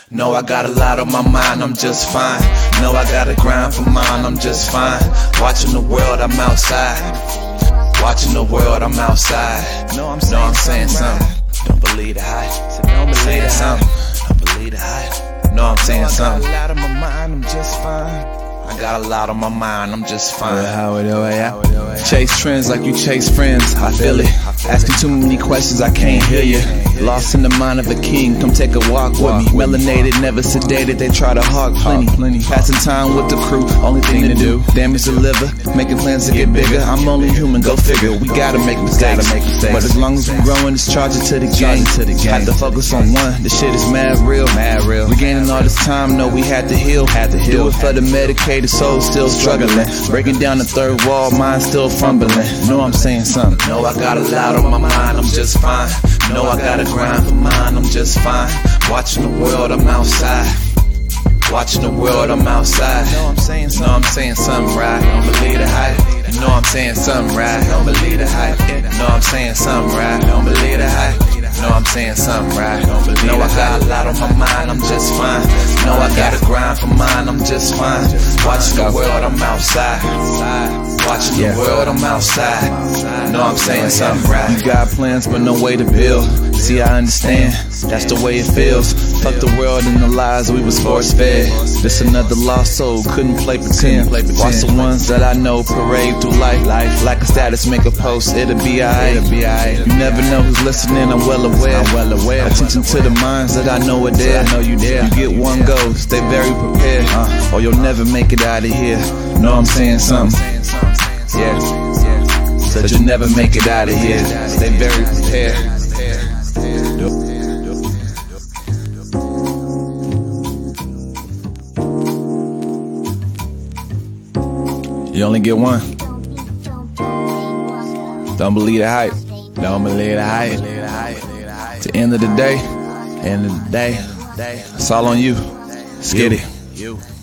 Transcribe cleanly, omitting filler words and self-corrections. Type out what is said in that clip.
No, I got a lot on my mind, I'm just fine. No, I gotta grind for mine, I'm just fine. Watching the world, I'm outside. Watching the world, I'm outside. No, I'm saying something. Don't believe the hype. Don't believe the something. Don't believe the hype. No, I'm saying something. I got a lot on my mind, I'm just fine. I got a lot on my mind, I'm just fine. Chase trends like you chase friends, I feel it. Asking too many questions, I can't hear you. Lost in the mind of a king, come take a walk with me. Melanated, never sedated, they try to hog plenty. Passing time with the crew, only thing to do. Damage the liver, making plans to get bigger. I'm only human, go figure. We gotta make mistakes, but as long as we growing, it's charging to the game. Had to focus on one, the shit is mad real. Regaining all this time, know we had to heal. Do it for the medicated soul, still struggling. Breaking down the third wall, mind still fumbling. Know I'm saying something. No, I got a lot on my mind, I'm just fine. No, I gotta grind for mine, I'm just fine. Watching the world, I'm outside. Watching the world, I'm outside. No, I'm saying something right. Don't believe the hype. You know I'm saying something right. Don't believe the hype. No, I'm saying something right. Don't believe the hype. No, I'm saying something right. No, I got a lot on my mind, I'm just fine. No, I gotta grind for mine, I'm just fine. Watching the world, I'm outside. Watching the world, I'm outside. No, I'm saying something right. You got plans, but no way to build. See, I understand, that's the way it feels. Fuck the world and the lies we was force fed. This another lost soul, couldn't play pretend. Watch the ones that I know parade through life. Like a status, make a post, it'll be alright. You never know who's listening, I'm well aware. Attention to the minds that I know are there. You get one go, stay very prepared, or you'll never make it out of here. Know I'm saying something. Yeah, said you'll never make it out of here. Stay very prepared. You only get one. Don't believe the hype. Don't believe the hype. To the end of the day, it's all on you. Skitty.